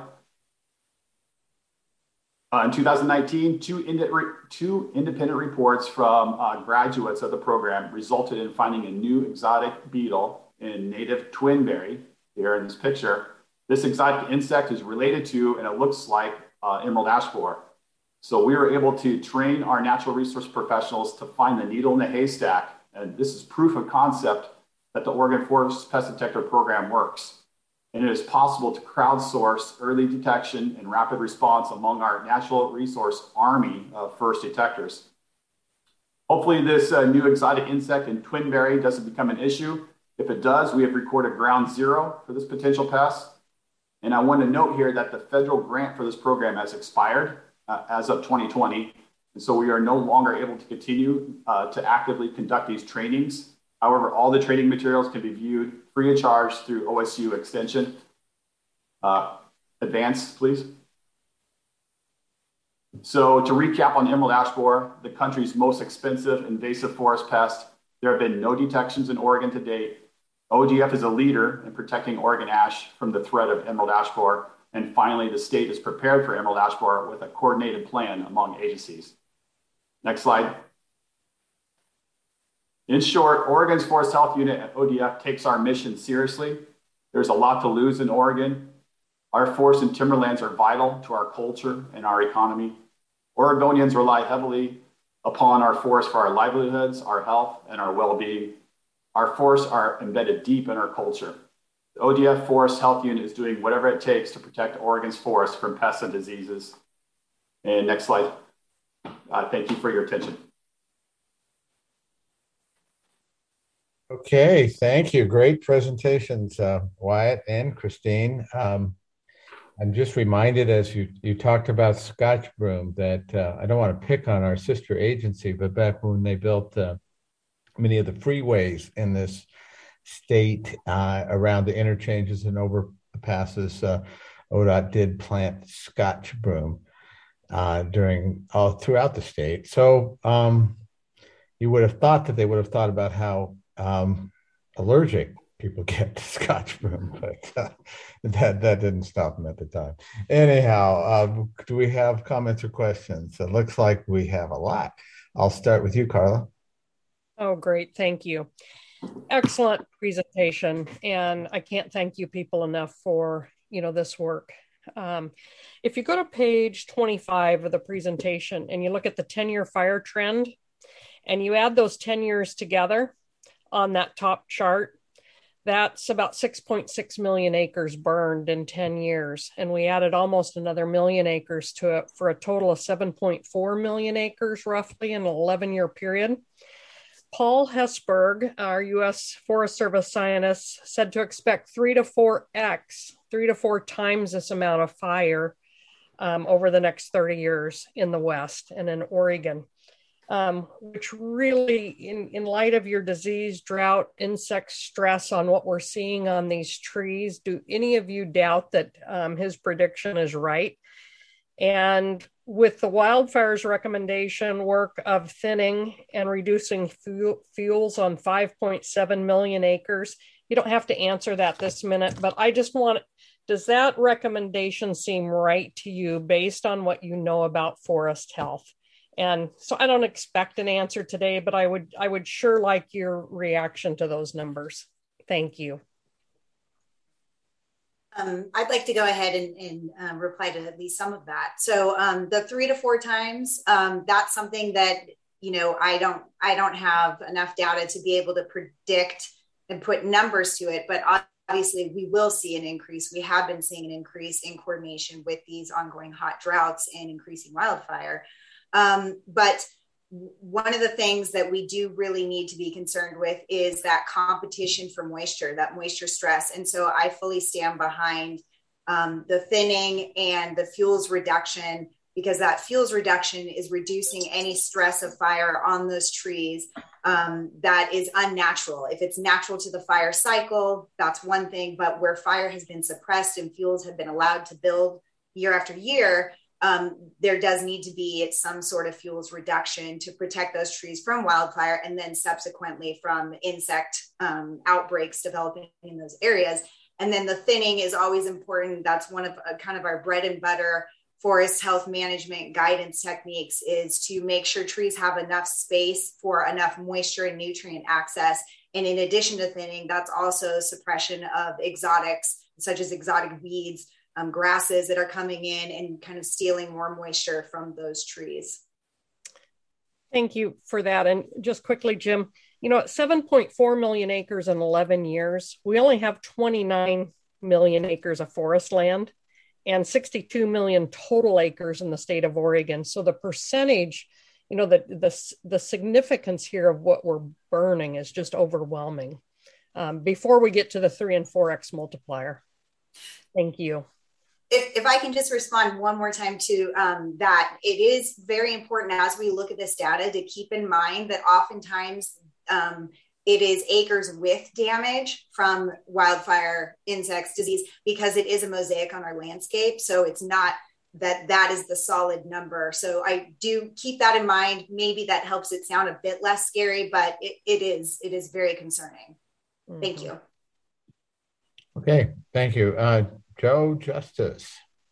In 2019, two independent reports from graduates of the program resulted in finding a new exotic beetle in native twinberry here in this picture. This exotic insect is related to, and it looks like, emerald ash borer. So we were able to train our natural resource professionals to find the needle in the haystack. And this is proof of concept that the Oregon Forest Pest Detector Program works. And it is possible to crowdsource early detection and rapid response among our natural resource army of first detectors. Hopefully this new exotic insect in twinberry doesn't become an issue. If it does, we have recorded ground zero for this potential pest. And I want to note here that the federal grant for this program has expired as of 2020. And so we are no longer able to continue to actively conduct these trainings. However, all the training materials can be viewed free of charge through OSU Extension. Advance, please. So to recap on emerald ash borer, the country's most expensive invasive forest pest, there have been no detections in Oregon to date. ODF is a leader in protecting Oregon ash from the threat of emerald ash borer. And finally, the state is prepared for emerald ash borer with a coordinated plan among agencies. Next slide. In short, Oregon's Forest Health Unit at ODF takes our mission seriously. There's a lot to lose in Oregon. Our forests and timberlands are vital to our culture and our economy. Oregonians rely heavily upon our forests for our livelihoods, our health, and our well-being. Our forests are embedded deep in our culture. The ODF Forest Health Unit is doing whatever it takes to protect Oregon's forests from pests and diseases. And next slide. Thank you for your attention. Okay, thank you. Great presentations, Wyatt and Christine. I'm just reminded as you talked about Scotch Broom that I don't want to pick on our sister agency, but back when they built many of the freeways in this state around the interchanges and overpasses, ODOT did plant Scotch broom during all throughout the state. So you would have thought that they would have thought about how allergic people get to Scotch broom, but that didn't stop them at the time. Anyhow, do we have comments or questions? It looks like we have a lot. I'll start with you, Carla. Oh, great. Thank you. Excellent presentation. And I can't thank you people enough for, this work. If you go to page 25 of the presentation and you look at the 10-year fire trend and you add those 10 years together on that top chart, that's about 6.6 million acres burned in 10 years. And we added almost another million acres to it for a total of 7.4 million acres roughly in an 11-year period. Paul Hesburgh, our U.S. Forest Service scientist, said to expect 3 to 4 times this amount of fire over the next 30 years in the West and in Oregon, which really, in light of your disease, drought, insect stress on what we're seeing on these trees, do any of you doubt that his prediction is right? And with the wildfires recommendation work of thinning and reducing fuels on 5.7 million acres, you don't have to answer that this minute, but I just does that recommendation seem right to you based on what you know about forest health? And so I don't expect an answer today, but I would sure like your reaction to those numbers. Thank you. I'd like to go ahead and reply to at least some of that. So the 3 to 4 times, that's something that, I don't have enough data to be able to predict and put numbers to it, but obviously we will see an increase. We have been seeing an increase in coordination with these ongoing hot droughts and increasing wildfire. But one of the things that we do really need to be concerned with is that competition for moisture, that moisture stress. And so I fully stand behind the thinning and the fuels reduction, because that fuels reduction is reducing any stress of fire on those trees that is unnatural. If it's natural to the fire cycle, that's one thing, but where fire has been suppressed and fuels have been allowed to build year after year, there does need to be some sort of fuels reduction to protect those trees from wildfire and then subsequently from insect outbreaks developing in those areas. And then the thinning is always important. That's one of kind of our bread and butter forest health management guidance techniques, is to make sure trees have enough space for enough moisture and nutrient access. And in addition to thinning, that's also suppression of exotics, such as exotic weeds, grasses that are coming in and kind of stealing more moisture from those trees. Thank you for that. And just quickly, Jim, at 7.4 million acres in 11 years, we only have 29 million acres of forest land and 62 million total acres in the state of Oregon. So the percentage, the significance here of what we're burning is just overwhelming before we get to the 3 and 4x multiplier. Thank you. If I can just respond one more time to that, it is very important as we look at this data to keep in mind that oftentimes it is acres with damage from wildfire, insects, disease, because it is a mosaic on our landscape. So it's not that is the solid number. So I do keep that in mind. Maybe that helps it sound a bit less scary, but it is very concerning. Mm-hmm. Thank you. Okay, thank you. Joe Justice.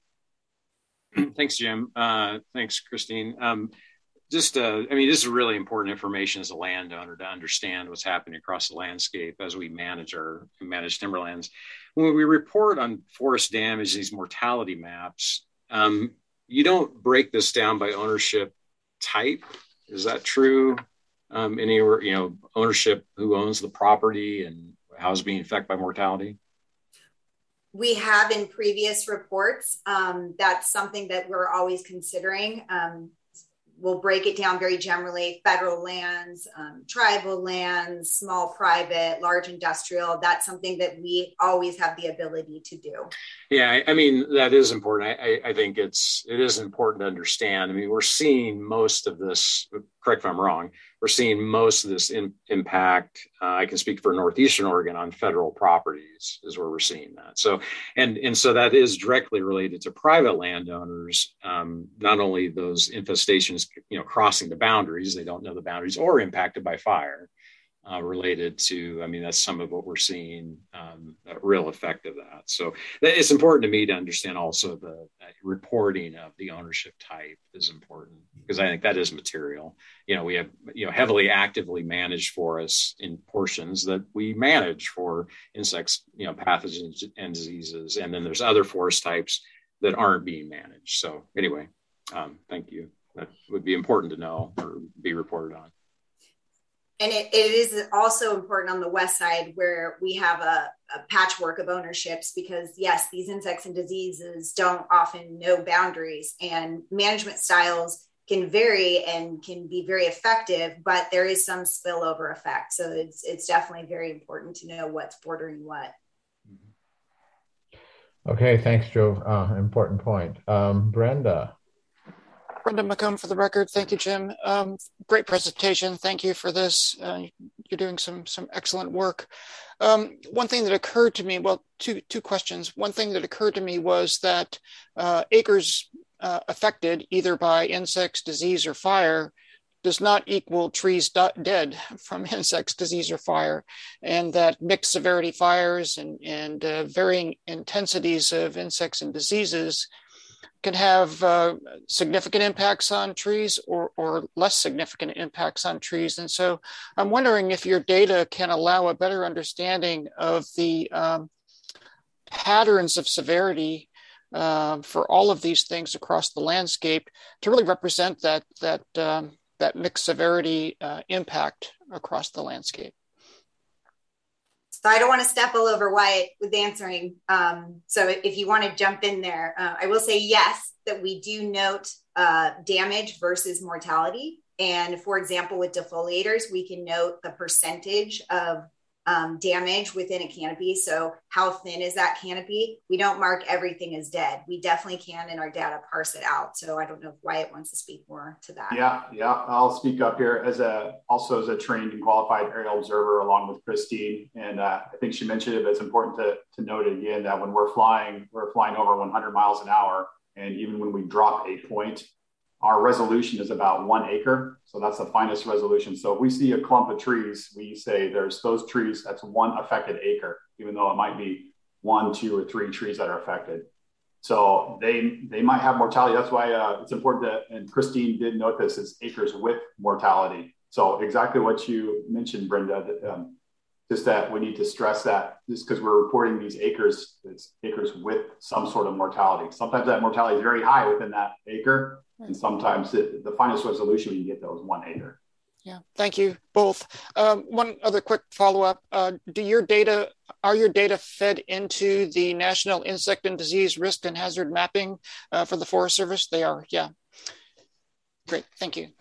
Thanks, Jim. Thanks, Christine. This is really important information as a landowner to understand what's happening across the landscape as we manage timberlands. When we report on forest damage, these mortality maps, you don't break this down by ownership type. Is that true? Anywhere, ownership, who owns the property and how it's being affected by mortality? We have in previous reports. That's something that we're always considering. We'll break it down very generally: federal lands, tribal lands, small private, large industrial. That's something that we always have the ability to do. Yeah, that is important. I think it is important to understand. We're seeing most of this, correct if I'm wrong, we're seeing most of this impact. I can speak for Northeastern Oregon on federal properties is where we're seeing that. So, and so that is directly related to private landowners, not only those infestations, crossing the boundaries, they don't know the boundaries, or impacted by fire. Related to, that's some of what we're seeing, a real effect of that. So it's important to me to understand also the reporting of the ownership type is important, because I think that is material. We have, heavily actively managed for us in portions that we manage for insects, pathogens and diseases. And then there's other forest types that aren't being managed. So anyway, thank you. That would be important to know or be reported on. And it is also important on the west side, where we have a patchwork of ownerships, because yes, these insects and diseases don't often know boundaries, and management styles can vary and can be very effective, but there is some spillover effect. So it's definitely very important to know what's bordering what. Okay, thanks, Joe. Important point. Brenda. Brenda McComb for the record. Thank you, Jim. Great presentation. Thank you for this. You're doing some excellent work. One thing that occurred to me, well, two questions. One thing that occurred to me was that acres affected either by insects, disease, or fire does not equal trees dead from insects, disease, or fire, and that mixed severity fires and varying intensities of insects and diseases can have significant impacts on trees or less significant impacts on trees. And so I'm wondering if your data can allow a better understanding of the patterns of severity for all of these things across the landscape to really represent that mixed severity impact across the landscape. So I don't want to step all over Wyatt with answering. So if you want to jump in there, I will say yes, that we do note damage versus mortality. And for example, with defoliators, we can note the percentage of damage within a canopy. So how thin is that canopy? We don't mark everything as dead. We definitely can in our data parse it out. So I don't know if Wyatt wants to speak more to that. Yeah, I'll speak up here also as a trained and qualified aerial observer along with Christine. And I think she mentioned it, but it's important to note again that when we're flying over 100 miles an hour. And even when we drop a point, our resolution is about 1 acre. So that's the finest resolution. So if we see a clump of trees, we say there's those trees, that's 1 affected acre, even though it might be 1, 2, or 3 trees that are affected. So they might have mortality. That's why it's important and Christine did note this, is acres with mortality. So exactly what you mentioned, Brenda, just that we need to stress that just because we're reporting these acres, it's acres with some sort of mortality. Sometimes that mortality is very high within that acre. And sometimes the finest resolution you get those 1 acre. Yeah, thank you both. One other quick follow-up. Are your data fed into the National Insect and Disease Risk and Hazard Mapping for the Forest Service? They are, yeah. Great, thank you.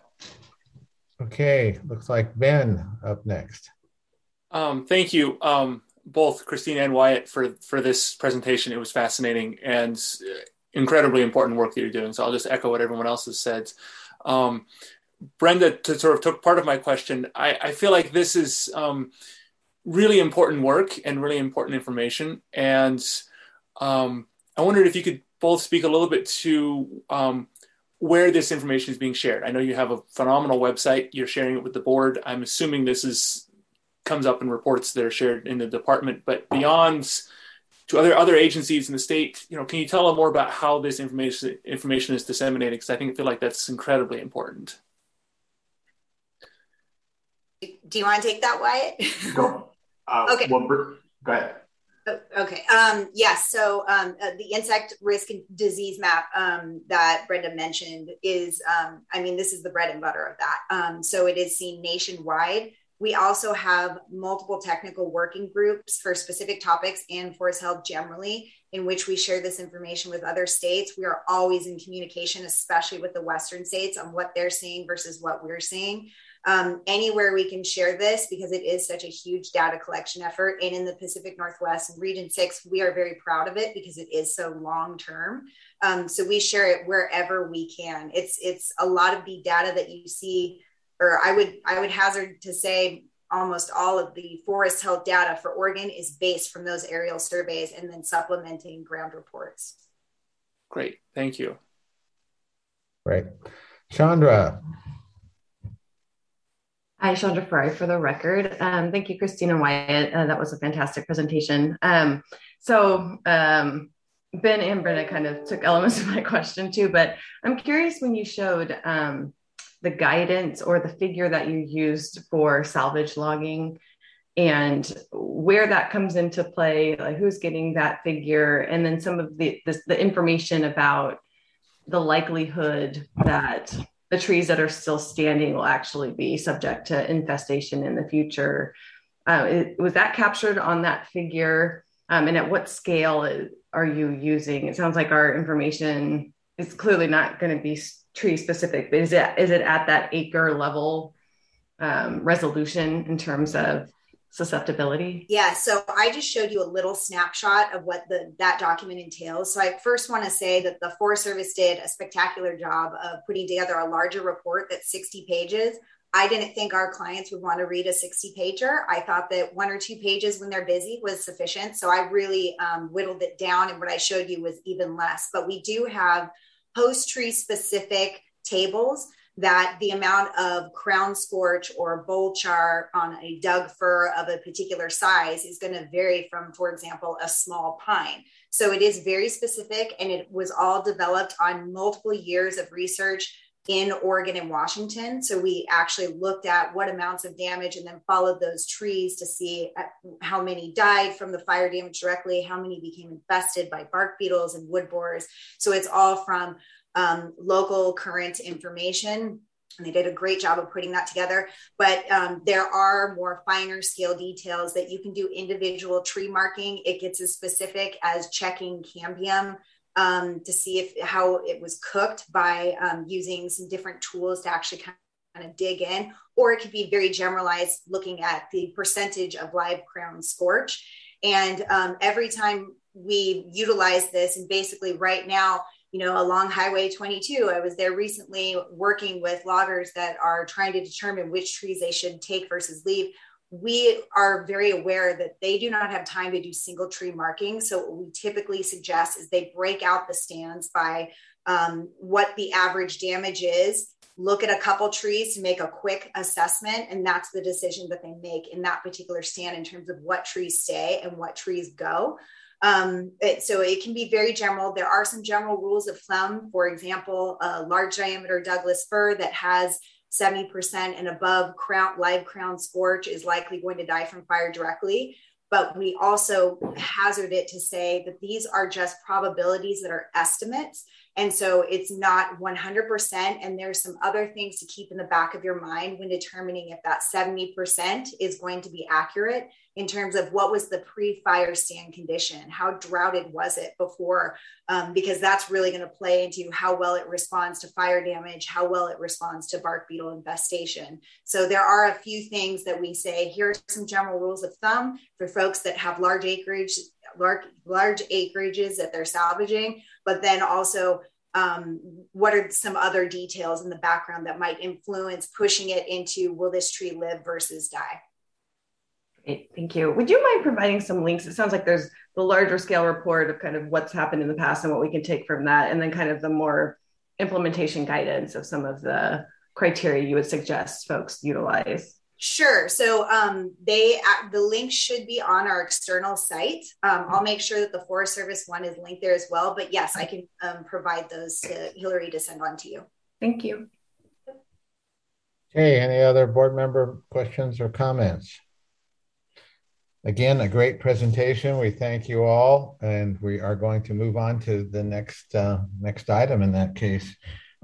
Okay, looks like Ben up next. Thank you, both Christine and Wyatt, for this presentation. It was fascinating and incredibly important work that you're doing. So I'll just echo what everyone else has said. Brenda, to sort of took part of my question, I feel like this is really important work and really important information. And I wondered if you could both speak a little bit to where this information is being shared. I know you have a phenomenal website. You're sharing it with the board. I'm assuming this comes up in reports that are shared in the department, but beyond to other agencies in the state, can you tell them more about how this information is disseminated? Because I feel like that's incredibly important. Do you want to take that, Wyatt? Go. Okay. Well, go ahead. Okay. Yes. So the insect risk and disease map that Brenda mentioned is, this is the bread and butter of that. So it is seen nationwide. We also have multiple technical working groups for specific topics and forest health generally, in which we share this information with other states. We are always in communication, especially with the Western states, on what they're seeing versus what we're seeing. Anywhere we can share this, because it is such a huge data collection effort. And in the Pacific Northwest and Region 6, we are very proud of it because it is so long-term. So we share it wherever we can. It's a lot of the data that you see or I would hazard to say almost all of the forest health data for Oregon is based from those aerial surveys and then supplementing ground reports. Great, thank you. Great. Chandra. Hi, Chandra Fry for the record. Thank you, Christine and Wyatt. That was a fantastic presentation. Ben and Brenda kind of took elements of my question too, but I'm curious when you showed the guidance or the figure that you used for salvage logging and where that comes into play, like who's getting that figure, and then some of the information about the likelihood that the trees that are still standing will actually be subject to infestation in the future. Was that captured on that figure? And at what scale are you using? It sounds like our information is clearly not going to be tree specific, but is it at that acre level resolution in terms of susceptibility? Yeah, so I just showed you a little snapshot of what that document entails. So I first want to say that the Forest Service did a spectacular job of putting together a larger report that's 60 pages. I didn't think our clients would want to read a 60-pager. I thought that 1 or 2 pages when they're busy was sufficient. So I really whittled it down, and what I showed you was even less. But we do have post-tree specific tables that the amount of crown scorch or bole char on a Doug fir of a particular size is going to vary from, for example, a small pine. So it is very specific, and it was all developed on multiple years of research in Oregon and Washington. So we actually looked at what amounts of damage and then followed those trees to see how many died from the fire damage directly, how many became infested by bark beetles and wood borers. So it's all from local current information, and they did a great job of putting that together. But there are more finer scale details that you can do individual tree marking. It gets as specific as checking cambium to see how it was cooked by using some different tools to actually kind of dig in, or it could be very generalized, looking at the percentage of live crown scorch. And every time we utilize this, and basically right now, along Highway 22, I was there recently working with loggers that are trying to determine which trees they should take versus leave. We are very aware that they do not have time to do single tree marking. So what we typically suggest is they break out the stands by what the average damage is, look at a couple trees to make a quick assessment, and that's the decision that they make in that particular stand in terms of what trees stay and what trees go. So it can be very general. There are some general rules of thumb. For example, a large diameter Douglas fir that has 70% and above live crown scorch is likely going to die from fire directly. But we also hazard it to say that these are just probabilities that are estimates. And so it's not 100%. And there's some other things to keep in the back of your mind when determining if that 70% is going to be accurate in terms of what was the pre-fire stand condition, how droughted was it before, because that's really going to play into how well it responds to fire damage, how well it responds to bark beetle infestation. So there are a few things that we say, here are some general rules of thumb for folks that have large acreages that they're salvaging, but then also what are some other details in the background that might influence pushing it into, will this tree live versus die? Great, thank you. Would you mind providing some links? It sounds like there's the larger scale report of kind of what's happened in the past and what we can take from that, and then kind of the more implementation guidance of some of the criteria you would suggest folks utilize. Sure. So the link should be on our external site. I'll make sure that the Forest Service one is linked there as well. But yes, I can provide those to Hillary to send on to you. Thank you. Okay, any other board member questions or comments? Again, a great presentation. We thank you all, and we are going to move on to the next item in that case.